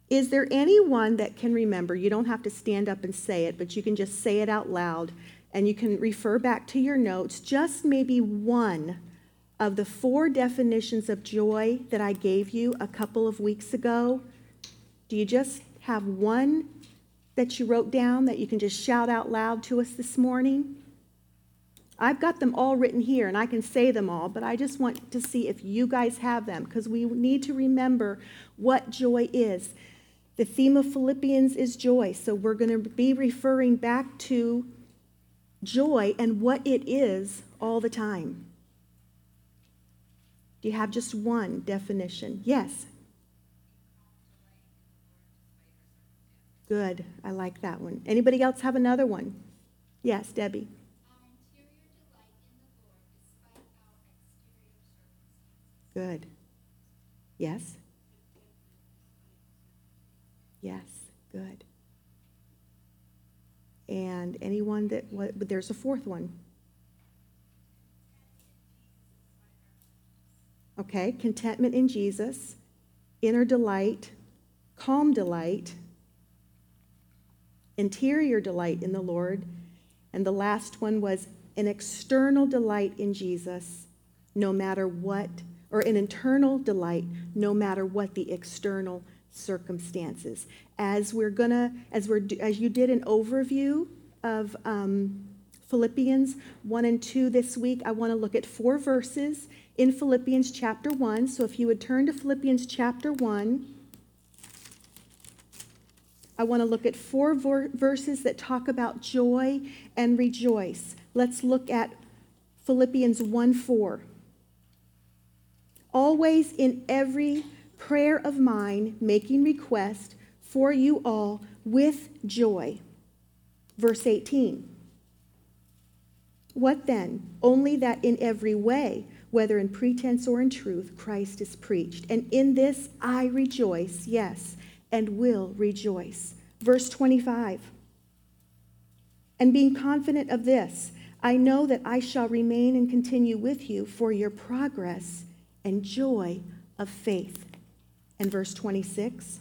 Is there anyone that can remember? You don't have to stand up and say it, but you can just say it out loud, and you can refer back to your notes, just maybe one of the 4 definitions of joy that I gave you a couple of weeks ago. Do you just have one that you wrote down that you can just shout out loud to us this morning? I've got them all written here, and I can say them all, but I just want to see if you guys have them, because we need to remember what joy is. The theme of Philippians is joy, so we're going to be referring back to joy and what it is all the time. Do you have just one definition? Yes. Good. I like that one. Anybody else have another one? Yes, Debbie. Good. Yes? Yes. Good. And anyone that, but there's a 4th one. Okay, contentment in Jesus, inner delight, calm delight, interior delight in the Lord, and the last one was an external delight in Jesus, no matter what, or an internal delight, no matter what the external circumstances. As you did an overview of Philippians 1 and 2 this week, I want to look at 4 verses in Philippians chapter 1. So if you would turn to Philippians chapter 1, I want to look at 4 verses that talk about joy and rejoice. Let's look at Philippians 1:4. Always in every prayer of mine, making request for you all with joy. Verse 18. What then? Only that in every way, whether in pretense or in truth, Christ is preached. And in this I rejoice, yes, and will rejoice. Verse 25. And being confident of this, I know that I shall remain and continue with you for your progress and joy of faith. And verse 26.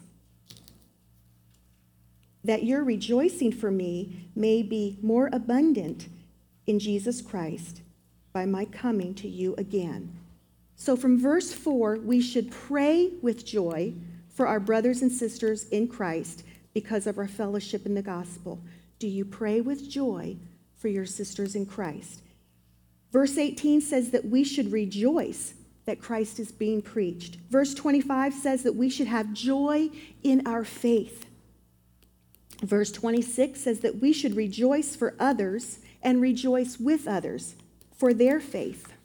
That your rejoicing for me may be more abundant in Jesus Christ by my coming to you again. So from verse 4, we should pray with joy for our brothers and sisters in Christ because of our fellowship in the gospel. Do you pray with joy for your sisters in Christ? Verse 18 says that we should rejoice that Christ is being preached. Verse 25 says that we should have joy in our faith. Verse 26 says that we should rejoice for others and rejoice with others for their faith.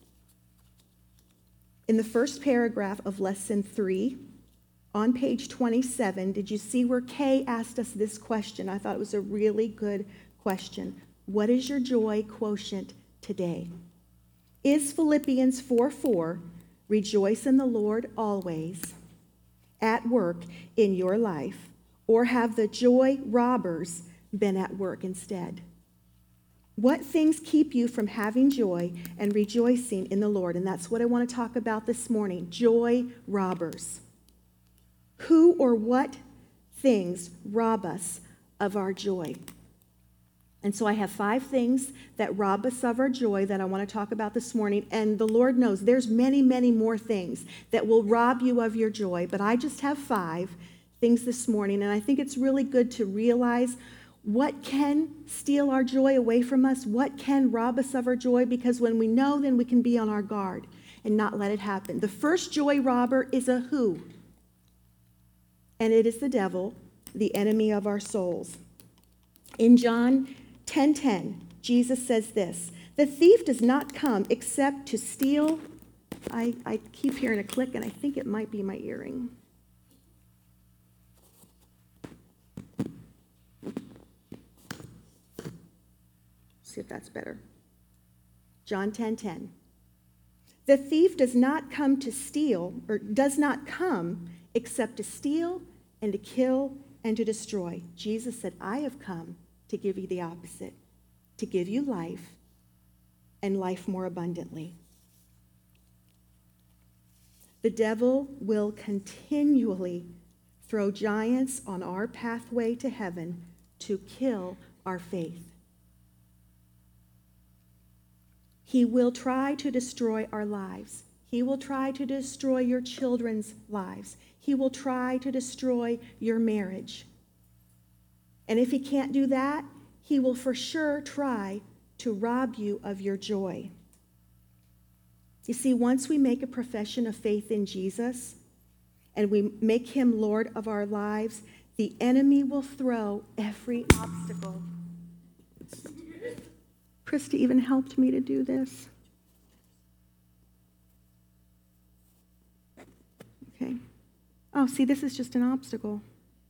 In the first paragraph of lesson 3, on page 27, did you see where Kay asked us this question? I thought it was a really good question. What is your joy quotient today? Is Philippians 4:4, rejoice in the Lord always, at work in your life, or have the joy robbers been at work instead? What things keep you from having joy and rejoicing in the Lord? And that's what I want to talk about this morning, joy robbers. Who or what things rob us of our joy? And so I have 5 things that rob us of our joy that I want to talk about this morning. And the Lord knows there's many, many more things that will rob you of your joy. But I just have 5 things this morning. And I think it's really good to realize what can steal our joy away from us, what can rob us of our joy, because when we know, then we can be on our guard and not let it happen. The first joy robber is a who? And it is the devil, the enemy of our souls. In John 10:10, Jesus says this, the thief does not come except to steal. I keep hearing a click, and I think it might be my earring. See if that's better. John 10:10. The thief does not come to steal, or does not come except to steal and to kill and to destroy. Jesus said, I have come to give you the opposite, to give you life and life more abundantly. The devil will continually throw giants on our pathway to heaven to kill our faith. He will try to destroy our lives. He will try to destroy your children's lives. He will try to destroy your marriage. And if he can't do that, he will for sure try to rob you of your joy. You see, once we make a profession of faith in Jesus and we make him Lord of our lives, the enemy will throw every obstacle. Krista even helped me to do this. Okay. Oh, see, this is just an obstacle.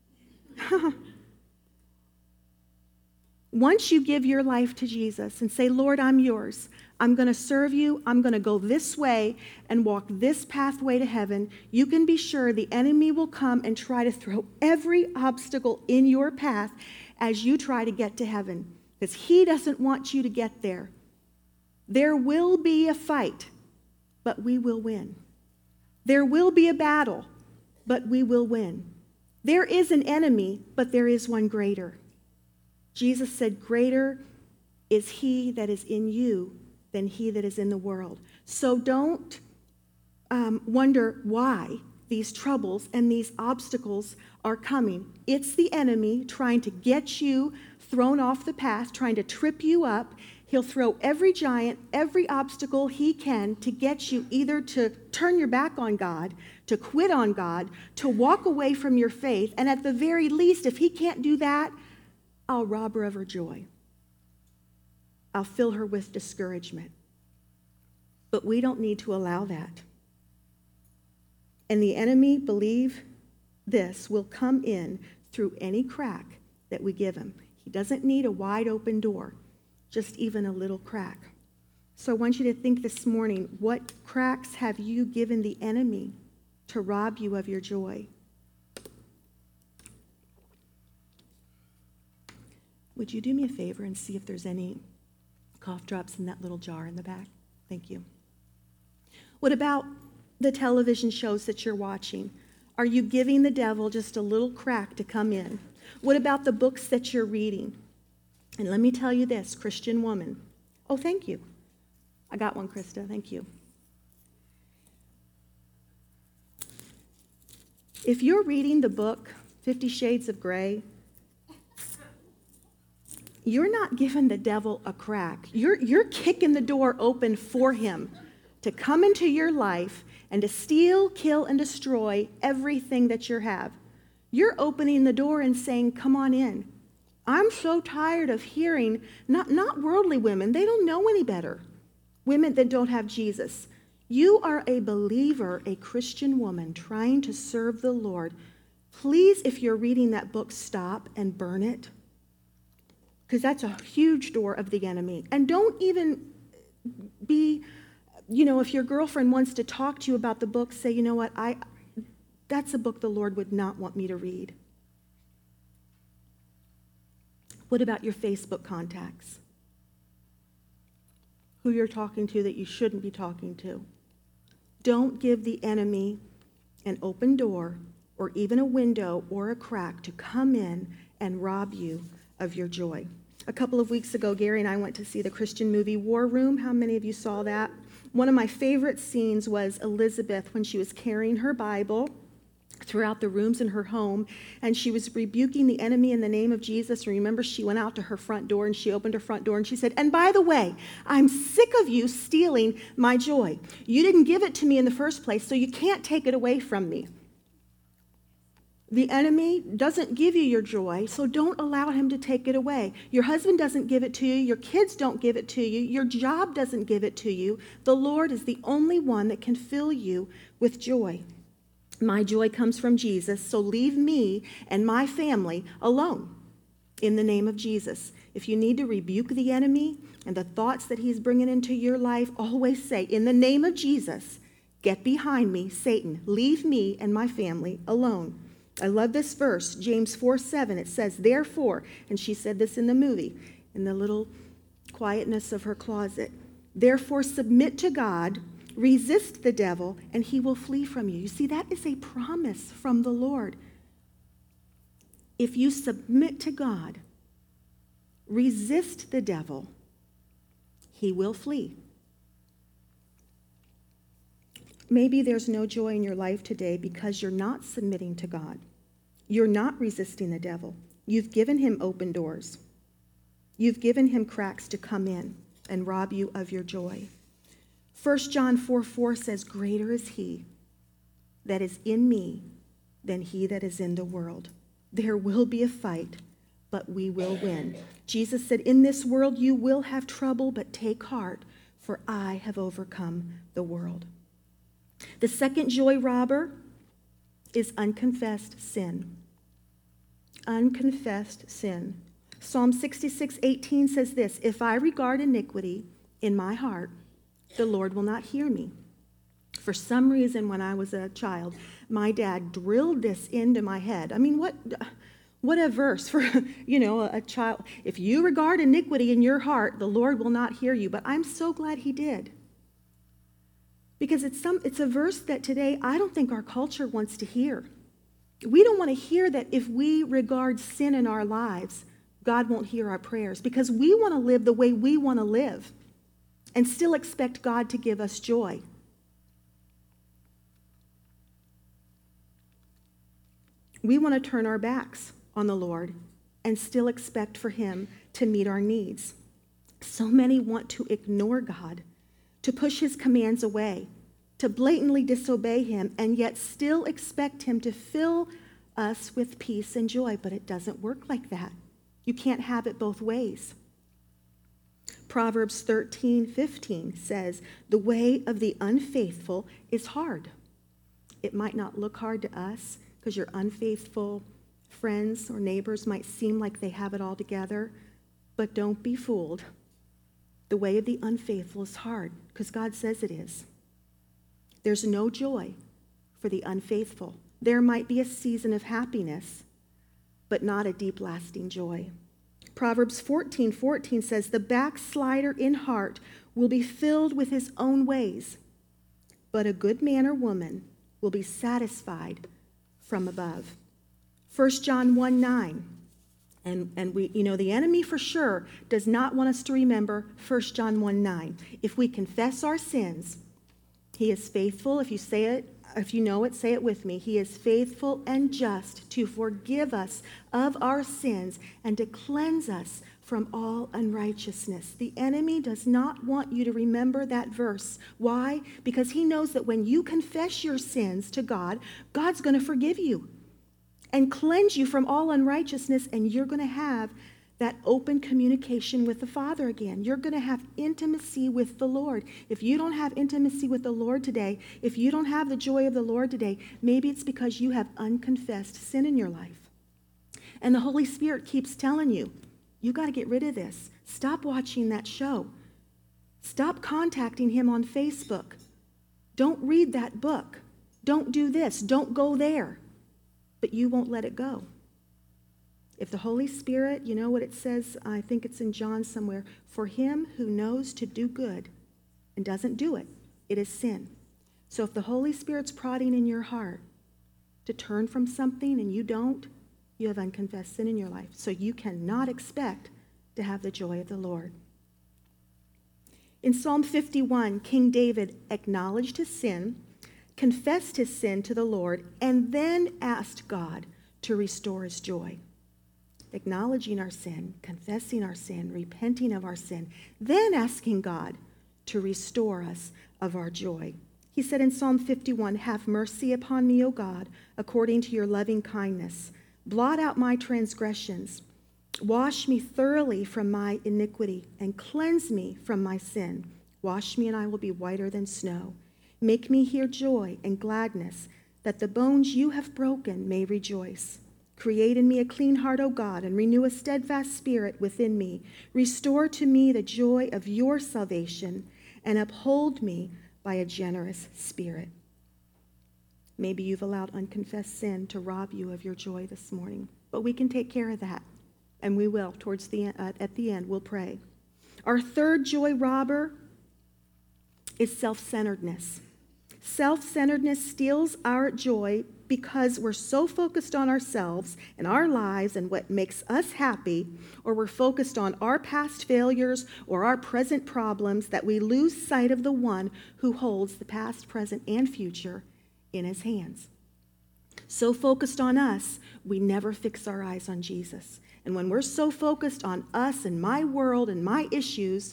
Once you give your life to Jesus and say, Lord, I'm yours. I'm going to serve you. I'm going to go this way and walk this pathway to heaven. You can be sure the enemy will come and try to throw every obstacle in your path as you try to get to heaven, because he doesn't want you to get there. There will be a fight, but we will win. There will be a battle, but we will win. There is an enemy, but there is one greater. Jesus said, greater is he that is in you than he that is in the world. So don't wonder why these troubles and these obstacles are coming. It's the enemy trying to get you thrown off the path, trying to trip you up. He'll throw every giant, every obstacle he can to get you either to turn your back on God, to quit on God, to walk away from your faith. And at the very least, if he can't do that, I'll rob her of her joy. I'll fill her with discouragement. But we don't need to allow that. And the enemy, believe this, will come in through any crack that we give him. He doesn't need a wide open door, just even a little crack. So I want you to think this morning, what cracks have you given the enemy to rob you of your joy? Would you do me a favor and see if there's any cough drops in that little jar in the back? Thank you. What about the television shows that you're watching? Are you giving the devil just a little crack to come in? What about the books that you're reading? And let me tell you this, Christian woman. Oh, thank you. I got one, Krista. Thank you. If you're reading the book 50 Shades of Grey, you're not giving the devil a crack. You're kicking the door open for him to come into your life and to steal, kill, and destroy everything that you have. You're opening the door and saying, come on in. I'm so tired of hearing, not worldly women, they don't know any better, women that don't have Jesus. You are a believer, a Christian woman trying to serve the Lord. Please, if you're reading that book, stop and burn it, because that's a huge door of the enemy. And don't even be, if your girlfriend wants to talk to you about the book, say, you know what, that's a book the Lord would not want me to read. What about your Facebook contacts? Who you're talking to that you shouldn't be talking to? Don't give the enemy an open door or even a window or a crack to come in and rob you of your joy. A couple of weeks ago, Gary and I went to see the Christian movie War Room. How many of you saw that? One of my favorite scenes was Elizabeth when she was carrying her Bible throughout the rooms in her home, and she was rebuking the enemy in the name of Jesus. And remember, she went out to her front door, and she opened her front door, and she said, and by the way, I'm sick of you stealing my joy. You didn't give it to me in the first place, so you can't take it away from me. The enemy doesn't give you your joy, so don't allow him to take it away. Your husband doesn't give it to you. Your kids don't give it to you. Your job doesn't give it to you. The Lord is the only one that can fill you with joy. My joy comes from Jesus, so leave me and my family alone in the name of Jesus. If you need to rebuke the enemy and the thoughts that he's bringing into your life, always say, in the name of Jesus, get behind me, Satan. Leave me and my family alone. I love this verse, James 4:7. It says, therefore, and she said this in the movie, in the little quietness of her closet, therefore submit to God, resist the devil, and he will flee from you. You see, that is a promise from the Lord. if you submit to God, resist the devil, he will flee. Maybe there's no joy in your life today because you're not submitting to God. You're not resisting the devil. You've given him open doors. You've given him cracks to come in and rob you of your joy. 1 John 4:4 says, "Greater is he that is in me than he that is in the world." There will be a fight, but we will win. Jesus said, "In this world you will have trouble, but take heart, for I have overcome the world." The second joy robber is unconfessed sin. Unconfessed sin. Psalm 66:18 says this, "If I regard iniquity in my heart, the Lord will not hear me." For some reason, when I was a child, my dad drilled this into my head. I mean, what a verse for, a child. If you regard iniquity in your heart, the Lord will not hear you. But I'm so glad he did. Because it's a verse that today I don't think our culture wants to hear. We don't want to hear that if we regard sin in our lives, God won't hear our prayers, because we want to live the way we want to live and still expect God to give us joy. We want to turn our backs on the Lord and still expect for him to meet our needs. So many want to ignore God, to push his commands away, to blatantly disobey him, and yet still expect him to fill us with peace and joy. But it doesn't work like that. You can't have it both ways. Proverbs 13:15 says, "The way of the unfaithful is hard." It might not look hard to us because your unfaithful friends or neighbors might seem like they have it all together, but don't be fooled. The way of the unfaithful is hard because God says it is. There's no joy for the unfaithful. There might be a season of happiness, but not a deep, lasting joy. Proverbs 14:14 says, "The backslider in heart will be filled with his own ways, but a good man or woman will be satisfied from above." 1 John 1:9. And we, the enemy for sure does not want us to remember 1 John 1:9. If we confess our sins, he is faithful. If you know it, say it with me. He is faithful and just to forgive us of our sins and to cleanse us from all unrighteousness. The enemy does not want you to remember that verse. Why? Because he knows that when you confess your sins to God, God's going to forgive you and cleanse you from all unrighteousness, and you're going to have that open communication with the Father again. You're going to have intimacy with the Lord. If you don't have intimacy with the Lord today, if you don't have the joy of the Lord today, maybe it's because you have unconfessed sin in your life. And the Holy Spirit keeps telling you, you got to get rid of this. Stop watching that show. Stop contacting him on Facebook. Don't read that book. Don't do this. Don't go there. But you won't let it go. If the Holy Spirit, you know what it says, I think it's in John somewhere, for him who knows to do good and doesn't do it, it is sin. So if the Holy Spirit's prodding in your heart to turn from something and you don't, you have unconfessed sin in your life. So you cannot expect to have the joy of the Lord. In Psalm 51, King David acknowledged his sin, confessed his sin to the Lord, and then asked God to restore his joy. Acknowledging our sin, confessing our sin, repenting of our sin, then asking God to restore us of our joy. He said in Psalm 51, "Have mercy upon me, O God, according to your loving kindness. Blot out my transgressions. Wash me thoroughly from my iniquity and cleanse me from my sin. Wash me and I will be whiter than snow. Make me hear joy and gladness, that the bones you have broken may rejoice. Create in me a clean heart, O God, and renew a steadfast spirit within me. Restore to me the joy of your salvation, and uphold me by a generous spirit." Maybe you've allowed unconfessed sin to rob you of your joy this morning, but we can take care of that, and we will. At the end, we'll pray. Our third joy robber is self-centeredness. Self-centeredness steals our joy because we're so focused on ourselves and our lives and what makes us happy, or we're focused on our past failures or our present problems, that we lose sight of the one who holds the past, present, and future in his hands. So focused on us, we never fix our eyes on Jesus. And when we're so focused on us and my world and my issues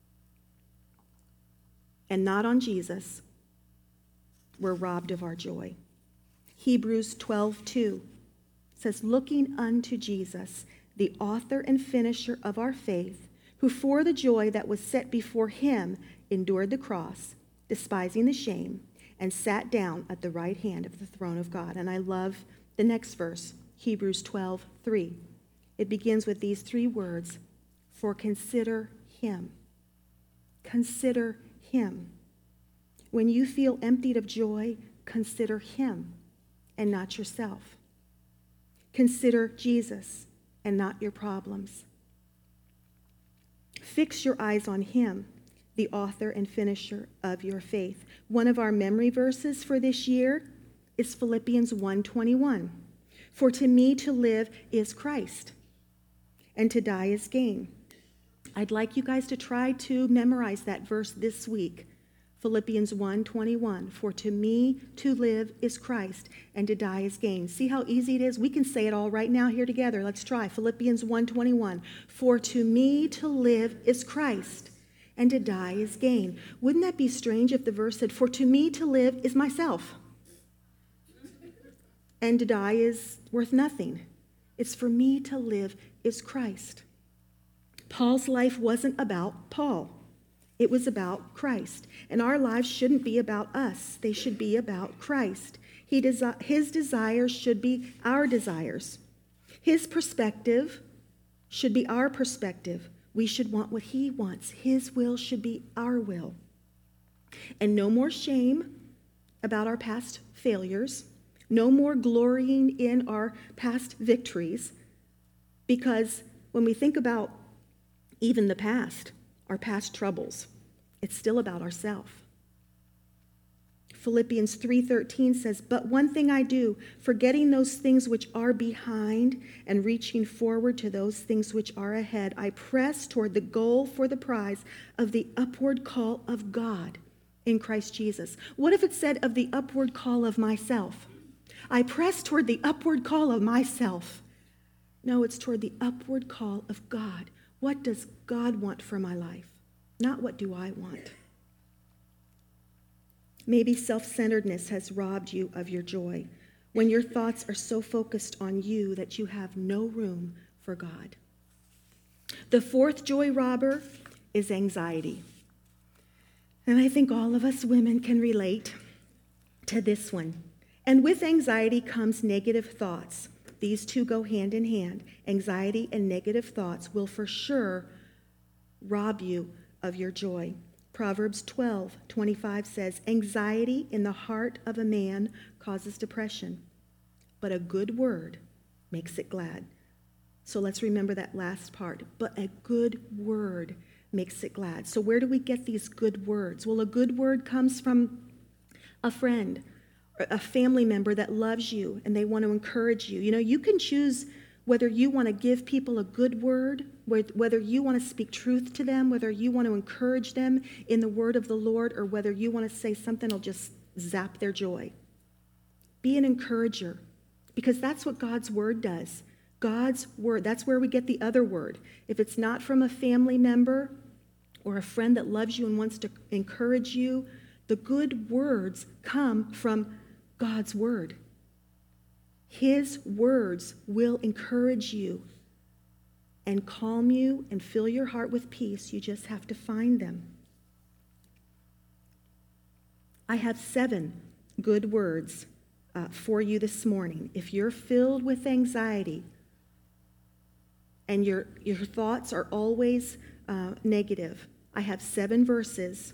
and not on Jesus, we're robbed of our joy. Hebrews 12:2 says, looking unto Jesus, the author and finisher of our faith, who for the joy that was set before him endured the cross, despising the shame, and sat down at the right hand of the throne of God. And I love the next verse, Hebrews 12:3. It begins with these three words, for consider him. Consider him. When you feel emptied of joy, consider him and not yourself. Consider Jesus and not your problems. Fix your eyes on him, the author and finisher of your faith. One of our memory verses for this year is Philippians 1:21. For to me to live is Christ, and to die is gain. I'd like you guys to try to memorize that verse this week. Philippians 1:21. For to me to live is Christ, and to die is gain. See how easy it is? We can say it all right now here together. Let's try. Philippians 1:21. For to me to live is Christ, and to die is gain. Wouldn't that be strange if the verse said, for to me to live is myself, and to die is worth nothing? It's for me to live is Christ. Paul's life wasn't about Paul. It was about Christ. And our lives shouldn't be about us. They should be about Christ. His desires should be our desires. His perspective should be our perspective. We should want what he wants. His will should be our will. And no more shame about our past failures. No more glorying in our past victories. Because when we think about even the past, our past troubles, it's still about ourselves. Philippians 3:13 says, but one thing I do, forgetting those things which are behind and reaching forward to those things which are ahead, I press toward the goal for the prize of the upward call of God in Christ Jesus. What if it said of the upward call of myself? I press toward the upward call of myself. No, it's toward the upward call of God. What does God want for my life? Not what do I want? Maybe self-centeredness has robbed you of your joy when your thoughts are so focused on you that you have no room for God. The fourth joy robber is anxiety. And I think all of us women can relate to this one. And with anxiety comes negative thoughts. These two go hand in hand. Anxiety and negative thoughts will for sure rob you of your joy. Proverbs 12:25 says, anxiety in the heart of a man causes depression, but a good word makes it glad. So let's remember that last part. But a good word makes it glad. So where do we get these good words? Well, a good word comes from a friend, a family member that loves you and they want to encourage you. You know, you can choose whether you want to give people a good word, whether you want to speak truth to them, whether you want to encourage them in the word of the Lord, or whether you want to say something that'll just zap their joy. Be an encourager, because that's what God's word does. God's word, that's where we get the other word. If it's not from a family member or a friend that loves you and wants to encourage you, the good words come from God's word. His words will encourage you and calm you and fill your heart with peace. You just have to find them. I have 7 good words for you this morning. If you're filled with anxiety and your thoughts are always negative, I have 7 verses.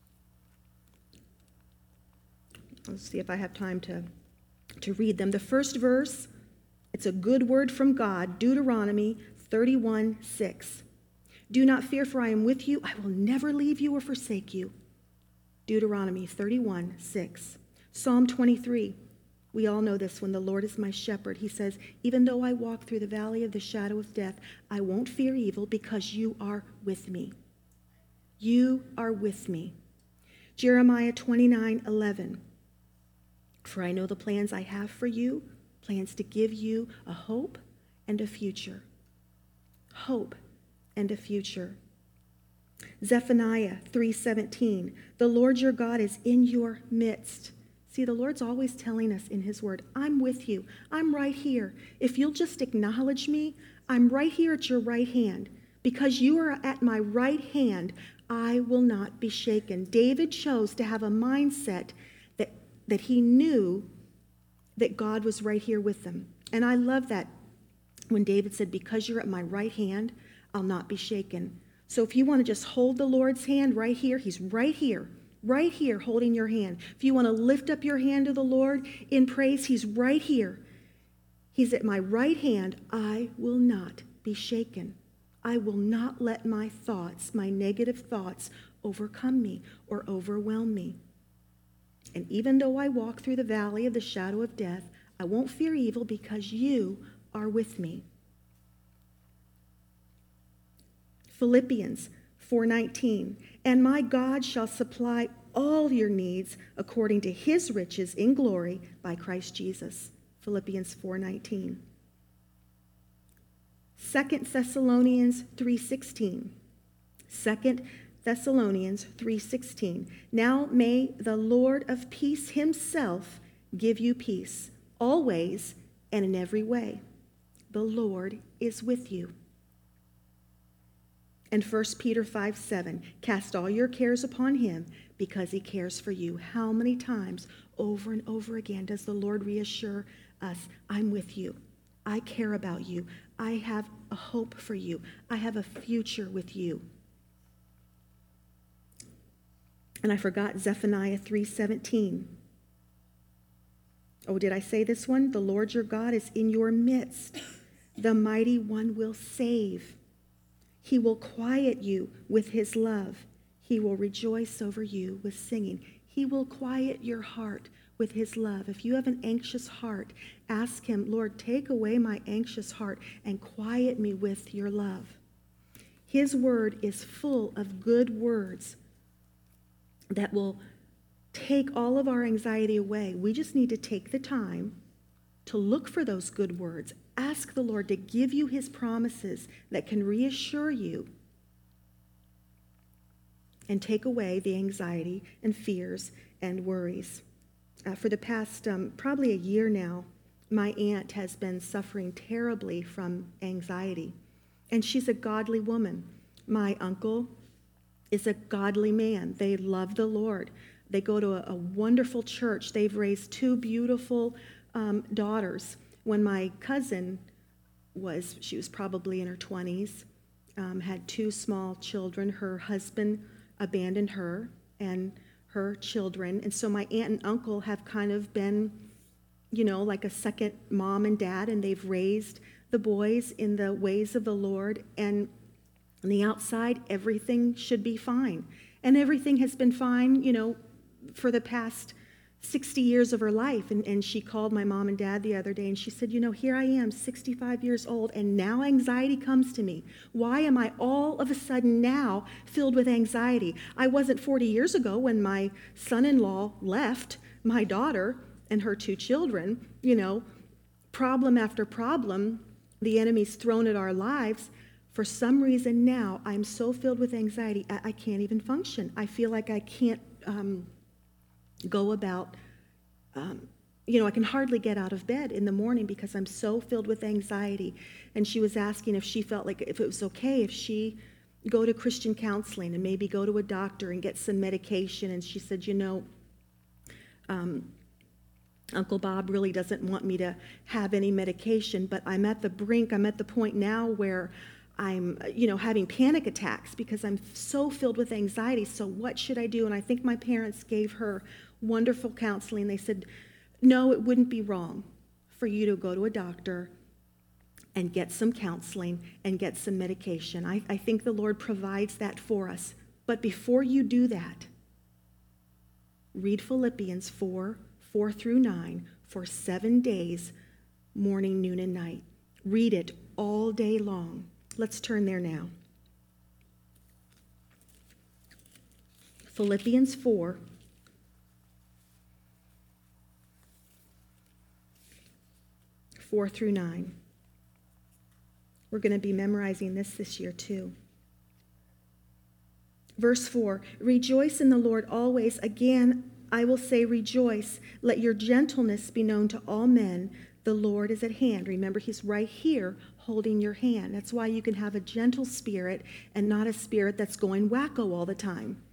Let's see if I have time to read them. The first verse, it's a good word from God, Deuteronomy 31:6. Do not fear, for I am with you. I will never leave you or forsake you. Deuteronomy 31:6. Psalm 23. We all know this. When the Lord is my shepherd, he says, even though I walk through the valley of the shadow of death, I won't fear evil because you are with me. You are with me. Jeremiah 29:11. For I know the plans I have for you, plans to give you a hope and a future. Hope and a future. Zephaniah 3:17. The Lord your God is in your midst. See, the Lord's always telling us in his word, I'm with you. I'm right here. If you'll just acknowledge me, I'm right here at your right hand. Because you are at my right hand, I will not be shaken. David chose to have a mindset that he knew that God was right here with them. And I love that when David said, because you're at my right hand, I'll not be shaken. So if you want to just hold the Lord's hand right here, he's right here holding your hand. If you want to lift up your hand to the Lord in praise, he's right here. He's at my right hand. I will not be shaken. I will not let my thoughts, my negative thoughts, overcome me or overwhelm me. And even though I walk through the valley of the shadow of death, I won't fear evil because you are with me. Philippians 4:19. And my God shall supply all your needs according to his riches in glory by Christ Jesus. Philippians 4:19. 2 Thessalonians 3:16. 2 Thessalonians 3:16. Now may the Lord of peace himself give you peace, always and in every way. The Lord is with you. And 1 Peter 5:7. Cast all your cares upon him because he cares for you. How many times over and over again does the Lord reassure us, I'm with you. I care about you. I have a hope for you. I have a future with you. And I forgot Zephaniah 3:17. Oh, did I say this one? The Lord your God is in your midst. The mighty one will save. He will quiet you with his love. He will rejoice over you with singing. He will quiet your heart with his love. If you have an anxious heart, ask him, Lord, take away my anxious heart and quiet me with your love. His word is full of good words that will take all of our anxiety away. We just need to take the time to look for those good words. Ask the Lord to give you his promises that can reassure you and take away the anxiety and fears and worries. For the past probably a year now, my aunt has been suffering terribly from anxiety, and she's a godly woman. My uncle is a godly man. They love the Lord. They go to a wonderful church. They've raised two beautiful daughters. When my cousin she was probably in her 20s, had two small children. Her husband abandoned her and her children. And so my aunt and uncle have kind of been, like a second mom and dad, and they've raised the boys in the ways of the Lord. And on the outside, everything should be fine. And everything has been fine, for the past 60 years of her life. And she called my mom and dad the other day, and she said, here I am, 65 years old, and now anxiety comes to me. Why am I all of a sudden now filled with anxiety? I wasn't 40 years ago when my son-in-law left my daughter and her two children. Problem after problem the enemy's thrown at our lives. For some reason now, I'm so filled with anxiety, I can't even function. I feel like I can't go about, I can hardly get out of bed in the morning because I'm so filled with anxiety. And she was asking if she felt like if it was okay if she go to Christian counseling and maybe go to a doctor and get some medication. And she said, Uncle Bob really doesn't want me to have any medication, but I'm at the point now where I'm, having panic attacks because I'm so filled with anxiety. So what should I do? And I think my parents gave her wonderful counseling. They said, no, it wouldn't be wrong for you to go to a doctor and get some counseling and get some medication. I think the Lord provides that for us. But before you do that, read Philippians 4:4-9, for 7 days, morning, noon, and night. Read it all day long. Let's turn there now. Philippians 4. Four through 9. We're going to be memorizing this year too. Verse 4, rejoice in the Lord always. Again, I will say rejoice. Let your gentleness be known to all men. The Lord is at hand. Remember, he's right here holding your hand. That's why you can have a gentle spirit and not a spirit that's going wacko all the time.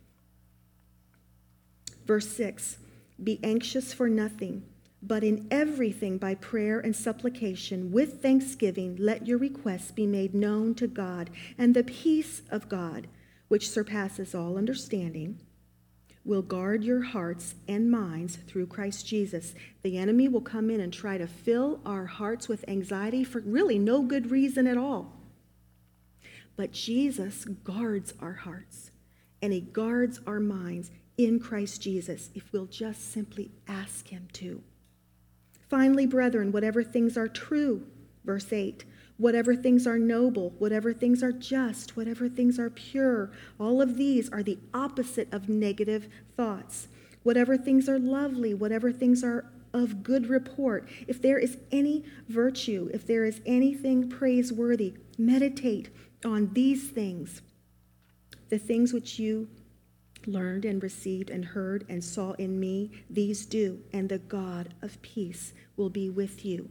Verse 6, be anxious for nothing, but in everything by prayer and supplication with thanksgiving, let your requests be made known to God, and the peace of God, which surpasses all understanding, will guard your hearts and minds through Christ Jesus. The enemy will come in and try to fill our hearts with anxiety for really no good reason at all. But Jesus guards our hearts, and he guards our minds in Christ Jesus if we'll just simply ask him to. Finally, brethren, whatever things are true, verse 8, whatever things are noble, whatever things are just, whatever things are pure, all of these are the opposite of negative thoughts. Whatever things are lovely, whatever things are of good report, if there is any virtue, if there is anything praiseworthy, meditate on these things. The things which you learned and received and heard and saw in me, these do, and the God of peace will be with you.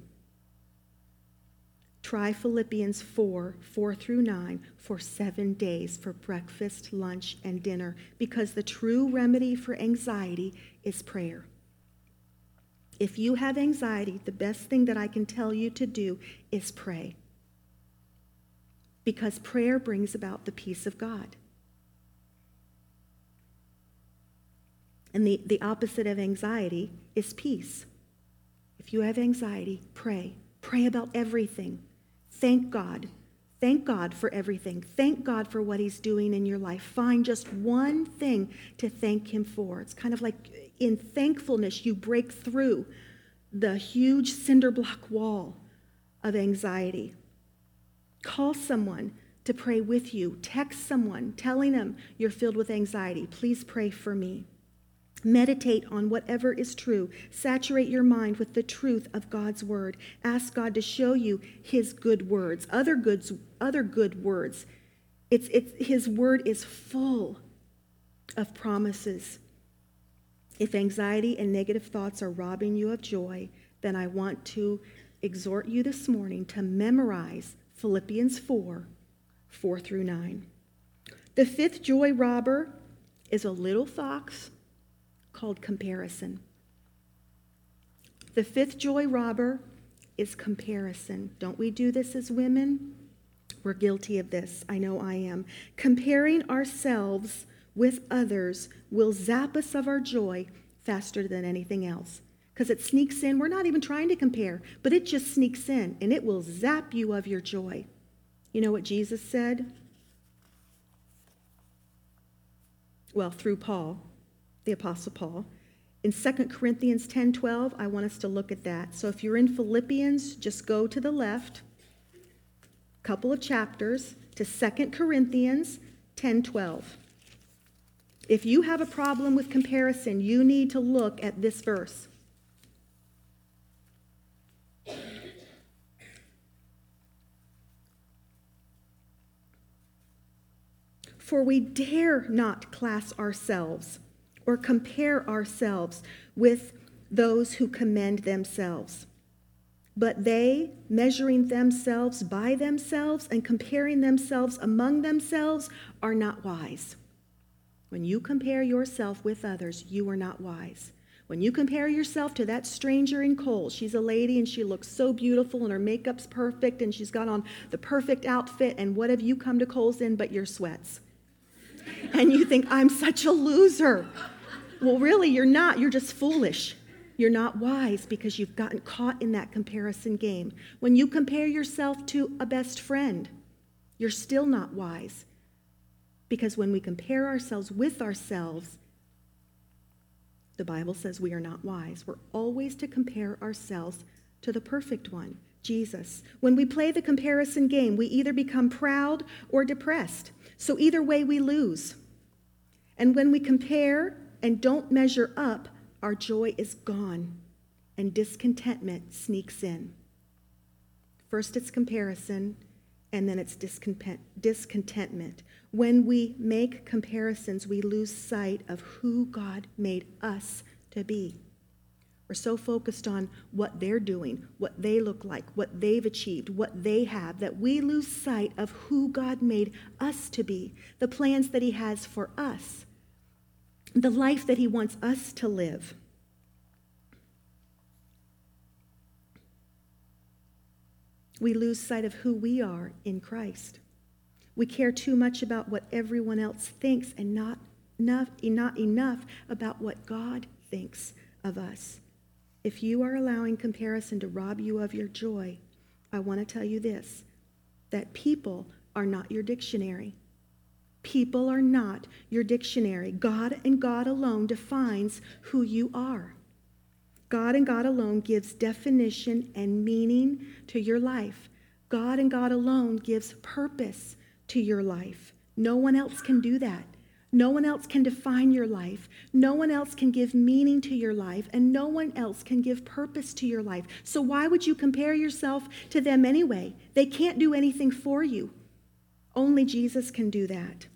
Try Philippians 4 through 9 for 7 days for breakfast, lunch, and dinner, because the true remedy for anxiety is prayer. If you have anxiety, the best thing that I can tell you to do is pray, because prayer brings about the peace of God. And the opposite of anxiety is peace. If you have anxiety, pray. Pray about everything. Thank God. Thank God for everything. Thank God for what he's doing in your life. Find just one thing to thank him for. It's kind of like in thankfulness, you break through the huge cinder block wall of anxiety. Call someone to pray with you. Text someone telling them you're filled with anxiety. Please pray for me. Meditate on whatever is true. Saturate your mind with the truth of God's word. Ask God to show you his good words, other good words. His word is full of promises. If anxiety and negative thoughts are robbing you of joy, then I want to exhort you this morning to memorize Philippians 4 through 9. The fifth joy robber is a little fox called comparison. The fifth joy robber is comparison. Don't we do this as women? We're guilty of this. I know I am. Comparing ourselves with others will zap us of our joy faster than anything else, because it sneaks in. We're not even trying to compare, but it just sneaks in, and it will zap you of your joy. You know what Jesus said? Well, through Paul, the Apostle Paul. In 2 Corinthians 10:12, I want us to look at that. So if you're in Philippians, just go to the left, a couple of chapters, to 2 Corinthians 10:12. If you have a problem with comparison, you need to look at this verse. For we dare not class ourselves or compare ourselves with those who commend themselves. But they, measuring themselves by themselves and comparing themselves among themselves, are not wise. When you compare yourself with others, you are not wise. When you compare yourself to that stranger in Kohl's, she's a lady and she looks so beautiful and her makeup's perfect and she's got on the perfect outfit, and what have you come to Kohl's in but your sweats? And you think, I'm such a loser. Well, really, you're not. You're just foolish. You're not wise because you've gotten caught in that comparison game. When you compare yourself to a best friend, you're still not wise. Because when we compare ourselves with ourselves, The Bible says we are not wise. We're always to compare ourselves to the perfect one, Jesus. When we play the comparison game, we either become proud or depressed. So either way, we lose. And when we compare and don't measure up, our joy is gone and discontentment sneaks in. First it's comparison, and then it's discontentment. When we make comparisons, we lose sight of who God made us to be. We're so focused on what they're doing, what they look like, what they've achieved, what they have, that we lose sight of who God made us to be, the plans that he has for us, the life that he wants us to live. We lose sight of who we are in Christ. We care too much about what everyone else thinks and not enough about what God thinks of us. If you are allowing comparison to rob you of your joy, I want to tell you this, that people are not your dictionary. People are not your dictionary. God and God alone defines who you are. God and God alone gives definition and meaning to your life. God and God alone gives purpose to your life. No one else can do that. No one else can define your life. No one else can give meaning to your life, and no one else can give purpose to your life. So why would you compare yourself to them anyway? They can't do anything for you. Only Jesus can do that.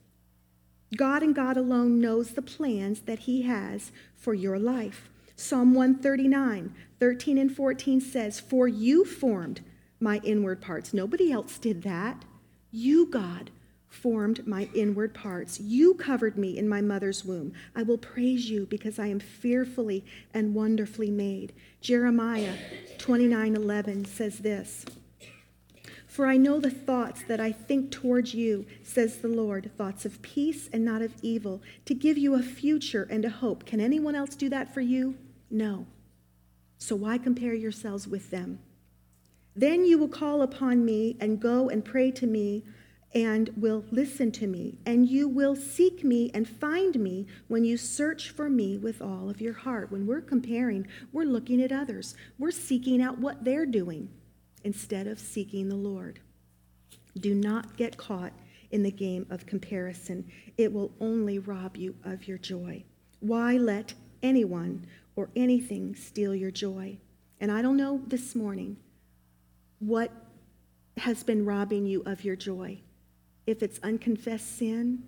God and God alone knows the plans that he has for your life. Psalm 139, 13 and 14 says, "For you formed my inward parts." Nobody else did that. You, God, formed my inward parts. You covered me in my mother's womb. I will praise you because I am fearfully and wonderfully made. Jeremiah 29:11 says this, "For I know the thoughts that I think towards you, says the Lord, thoughts of peace and not of evil, to give you a future and a hope." Can anyone else do that for you? No. So why compare yourselves with them? "Then you will call upon me and go and pray to me and will listen to me. And you will seek me and find me when you search for me with all of your heart." When we're comparing, we're looking at others. We're seeking out what they're doing instead of seeking the Lord. Do not get caught in the game of comparison. It will only rob you of your joy. Why let anyone or anything steal your joy? And I don't know this morning what has been robbing you of your joy. If it's unconfessed sin,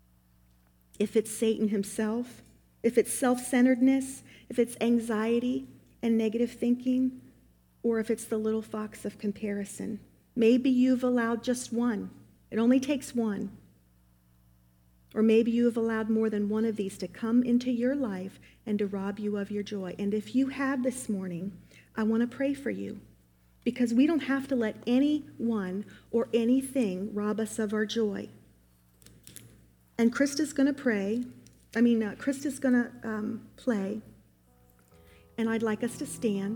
if it's Satan himself, if it's self-centeredness, if it's anxiety and negative thinking, or if it's the little fox of comparison. Maybe you've allowed just one. It only takes one. Or maybe you have allowed more than one of these to come into your life and to rob you of your joy. And if you have this morning, I want to pray for you, because we don't have to let anyone or anything rob us of our joy. And Krista's going to Krista's going to play, and I'd like us to stand.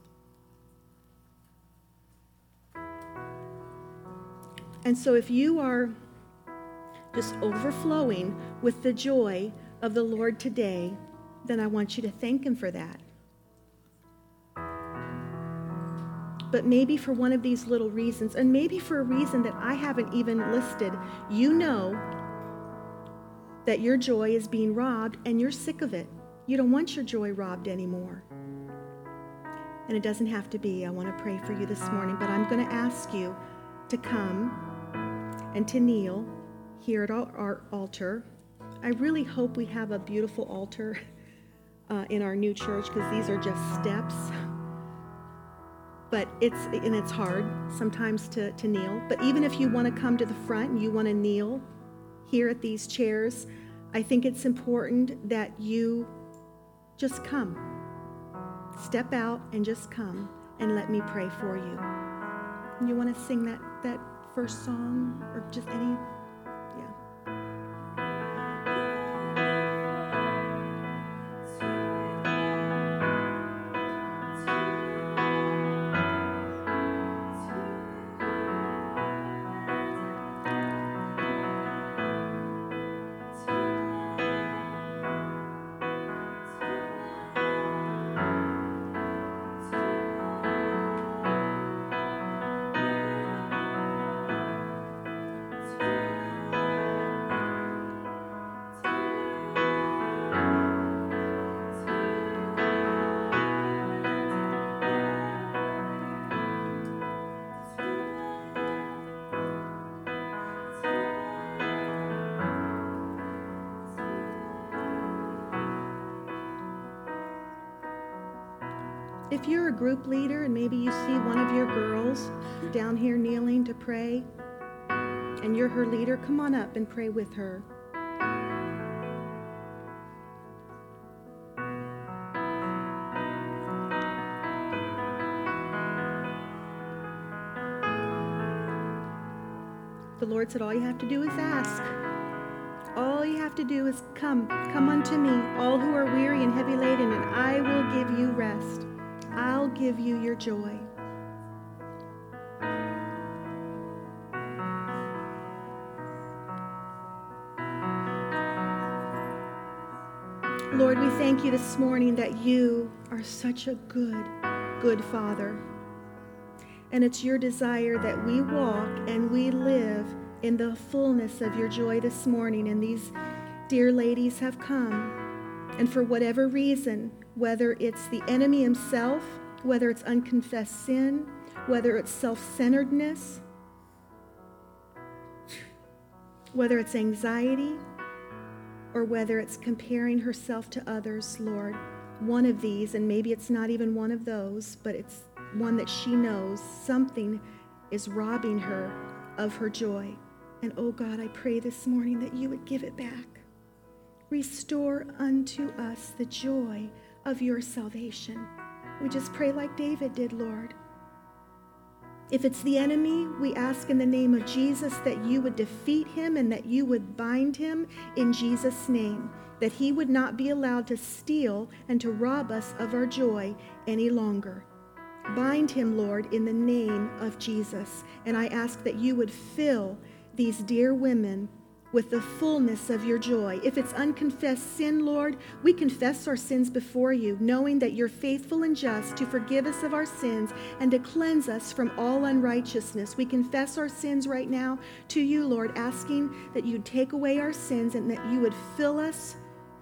And so if you are just overflowing with the joy of the Lord today, then I want you to thank him for that. But maybe for one of these little reasons, and maybe for a reason that I haven't even listed, you know that your joy is being robbed and you're sick of it. You don't want your joy robbed anymore. And it doesn't have to be. I want to pray for you this morning, but I'm going to ask you to come and to kneel here at our altar. I really hope we have a beautiful altar in our new church, because these are just steps. But it's hard sometimes to kneel. But even if you want to come to the front and you want to kneel here at these chairs, I think it's important that you just come. Step out and just come and let me pray for you. And you want to sing that first song, or just any? Yeah. If you're a group leader and maybe you see one of your girls down here kneeling to pray, and you're her leader, come on up and pray with her. The Lord said all you have to do is ask. All you have to do is come unto me, all who are weary and heavy laden, and I will give you rest. I'll give you your joy. Lord, we thank you this morning that you are such a good Father. And it's your desire that we walk and we live in the fullness of your joy this morning. And these dear ladies have come. And for whatever reason, whether it's the enemy himself, whether it's unconfessed sin, whether it's self-centeredness, whether it's anxiety, or whether it's comparing herself to others, Lord, one of these, and maybe it's not even one of those, but it's one that she knows something is robbing her of her joy. And oh God, I pray this morning that you would give it back. Restore unto us the joy of your salvation. We just pray like David did, Lord. If it's the enemy, we ask in the name of Jesus that you would defeat him and that you would bind him in Jesus' name, that he would not be allowed to steal and to rob us of our joy any longer. Bind him, Lord, in the name of Jesus. And I ask that you would fill these dear women with the fullness of your joy. If it's unconfessed sin, Lord, we confess our sins before you, knowing that you're faithful and just to forgive us of our sins and to cleanse us from all unrighteousness. We confess our sins right now to you, Lord, asking that you'd take away our sins and that you would fill us,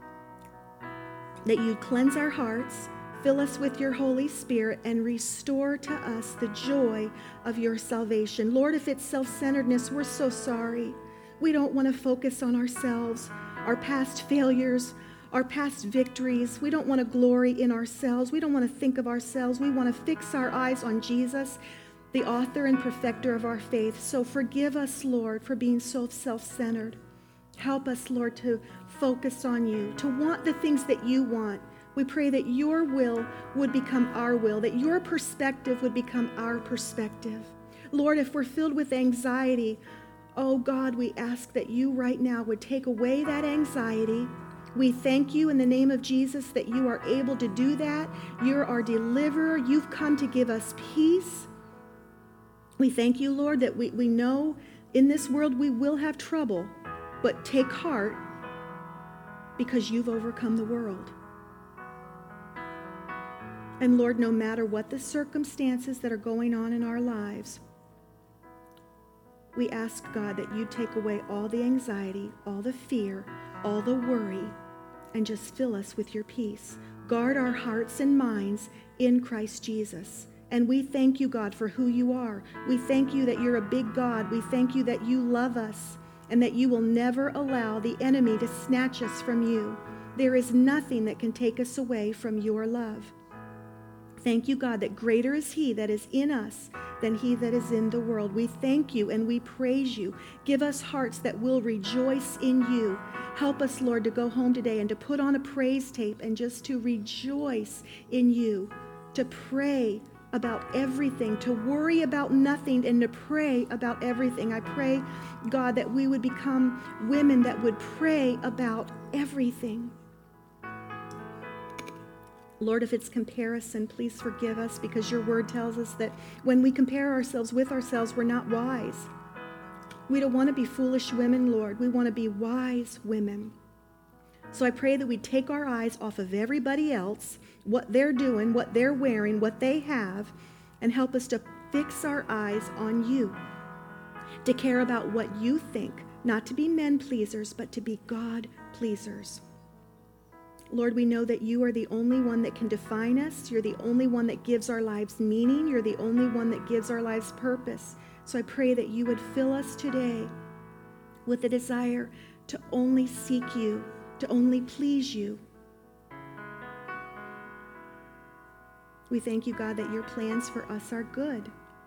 that you'd cleanse our hearts, fill us with your Holy Spirit, and restore to us the joy of your salvation. Lord, if it's self-centeredness, we're so sorry. We don't want to focus on ourselves, our past failures, our past victories. We don't want to glory in ourselves. We don't want to think of ourselves. We want to fix our eyes on Jesus, the author and perfecter of our faith. So forgive us, Lord, for being so self-centered. Help us, Lord, to focus on you, to want the things that you want. We pray that your will would become our will, that your perspective would become our perspective. Lord, if we're filled with anxiety, oh God, we ask that you right now would take away that anxiety. We thank you in the name of Jesus that you are able to do that. You're our deliverer. You've come to give us peace. We thank you, Lord, that we know in this world we will have trouble, but take heart because you've overcome the world. And Lord, no matter what the circumstances that are going on in our lives, we ask, God, that you take away all the anxiety, all the fear, all the worry, and just fill us with your peace. Guard our hearts and minds in Christ Jesus. And we thank you, God, for who you are. We thank you that you're a big God. We thank you that you love us and that you will never allow the enemy to snatch us from you. There is nothing that can take us away from your love. Thank you, God, that greater is he that is in us than he that is in the world. We thank you and we praise you. Give us hearts that will rejoice in you. Help us, Lord, to go home today and to put on a praise tape and just to rejoice in you, to pray about everything, to worry about nothing, and to pray about everything. I pray, God, that we would become women that would pray about everything. Lord, if it's comparison, please forgive us, because your word tells us that when we compare ourselves with ourselves, we're not wise. We don't want to be foolish women, Lord. We want to be wise women. So I pray that we take our eyes off of everybody else, what they're doing, what they're wearing, what they have, and help us to fix our eyes on you, to care about what you think, not to be men pleasers, but to be God pleasers. Lord, we know that you are the only one that can define us. You're the only one that gives our lives meaning. You're the only one that gives our lives purpose. So I pray that you would fill us today with a desire to only seek you, to only please you. We thank you, God, that your plans for us are good,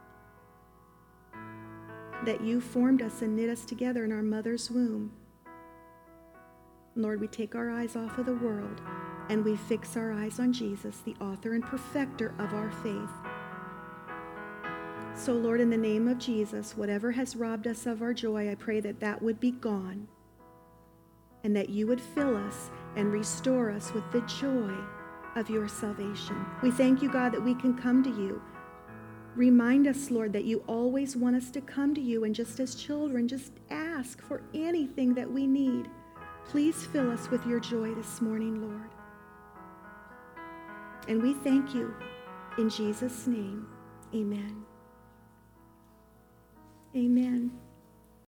that you formed us and knit us together in our mother's womb. Lord, we take our eyes off of the world and we fix our eyes on Jesus, the author and perfecter of our faith. So, Lord, in the name of Jesus, whatever has robbed us of our joy, I pray that that would be gone and that you would fill us and restore us with the joy of your salvation. We thank you, God, that we can come to you. Remind us, Lord, that you always want us to come to you and just as children, just ask for anything that we need. Please fill us with your joy this morning, Lord. And we thank you in Jesus' name. Amen. Amen.